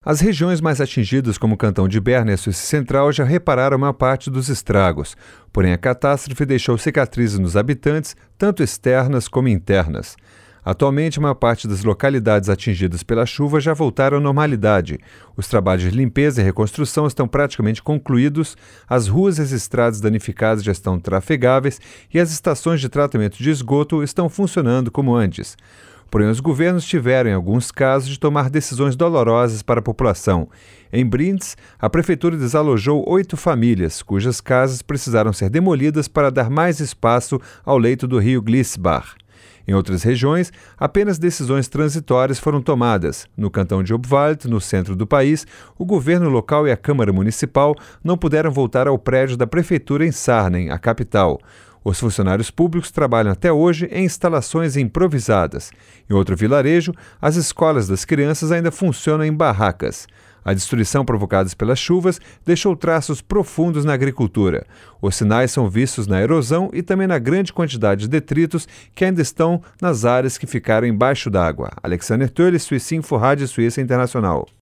As regiões mais atingidas, como o Cantão de Berna e a Suíça Central, já repararam a maior parte dos estragos. Porém, a catástrofe deixou cicatrizes nos habitantes, tanto externas como internas. Atualmente, a maior parte das localidades atingidas pela chuva já voltaram à normalidade. Os trabalhos de limpeza e reconstrução estão praticamente concluídos, as ruas e as estradas danificadas já estão trafegáveis e as estações de tratamento de esgoto estão funcionando como antes. Porém, os governos tiveram, em alguns casos, de tomar decisões dolorosas para a população. Em Brindes, a prefeitura desalojou 8 famílias, cujas casas precisaram ser demolidas para dar mais espaço ao leito do rio Glissbar. Em outras regiões, apenas decisões transitórias foram tomadas. No cantão de Obwald, no centro do país, o governo local e a Câmara Municipal não puderam voltar ao prédio da prefeitura em Sarnen, a capital. Os funcionários públicos trabalham até hoje em instalações improvisadas. Em outro vilarejo, as escolas das crianças ainda funcionam em barracas. A destruição provocada pelas chuvas deixou traços profundos na agricultura. Os sinais são vistos na erosão e também na grande quantidade de detritos que ainda estão nas áreas que ficaram embaixo d'água. Alexander Tölle, Suíça Info, Rádio Suíça Internacional.